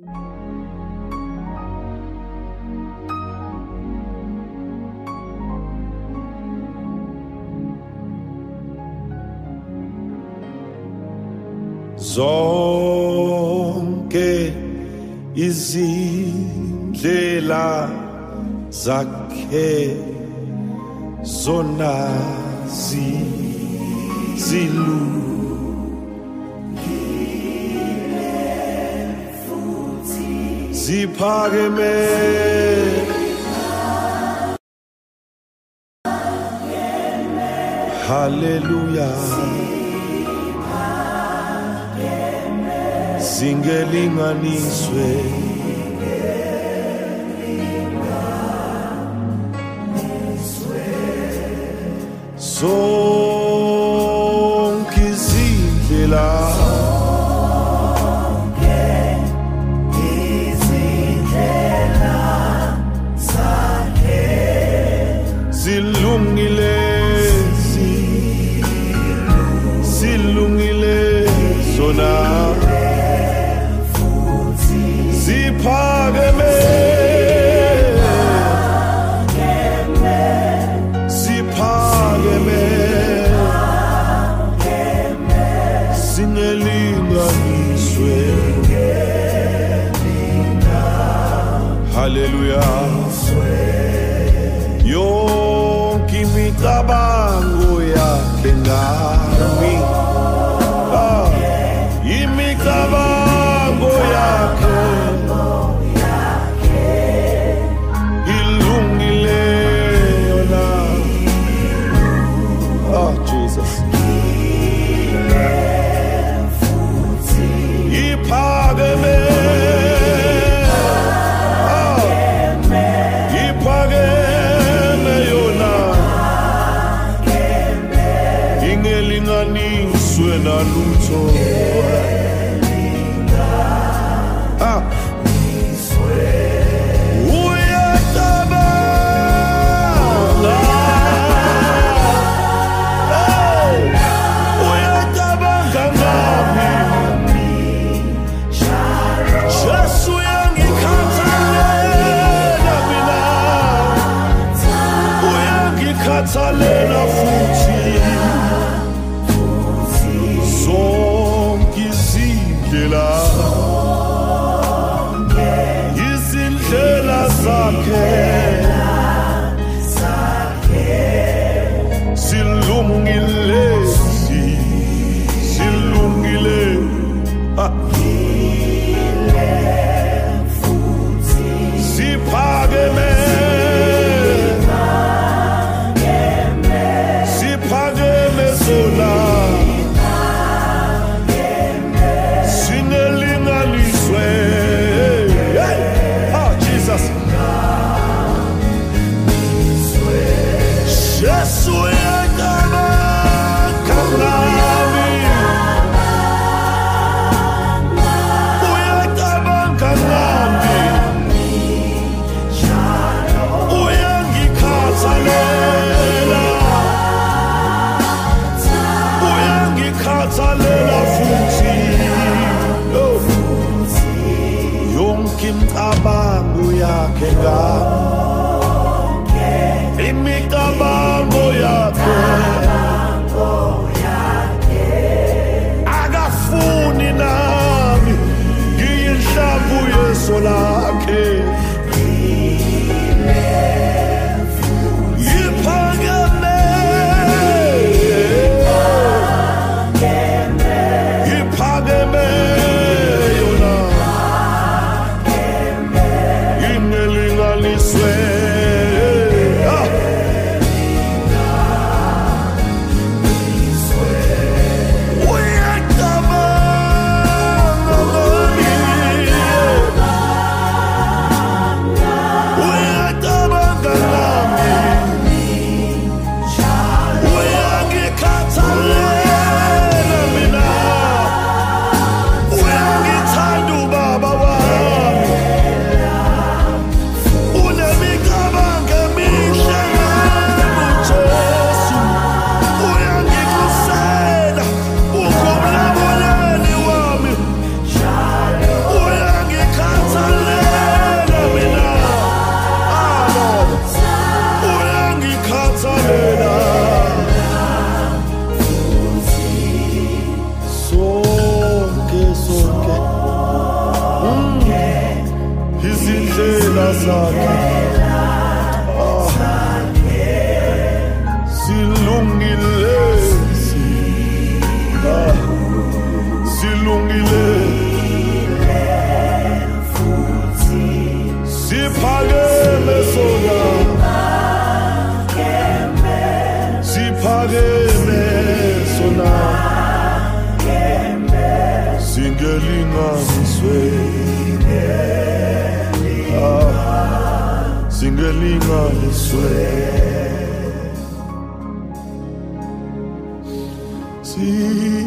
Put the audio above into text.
Zonke izindlela zakhe zona ziphakeme hallelujah zingelinganiswe zonke izindlela zilungile zona ziphakeme zingelinganiswe hallelujah yonke imicabango yakhe ngami imicabango yakhe ilungile yona oh Jesus iphakeme iphakeme yona ingelinganiswe nalutho Salela futhi zonke izindlela zakhe zilungile ziphakeme zona zinelinganiswe Jesus Yesu yakama kanami uyakama kanami uyangikhathalela uyangikhathalela futhi yonke imicabango yakhe ngami imicabango yakhe akafuni nami ngiyihlambu yeso lakhe iphakeme yona inelinganiswe sakhe silungile silungile siphakeme sona siphakeme sona singelinganiswe singelinganiswe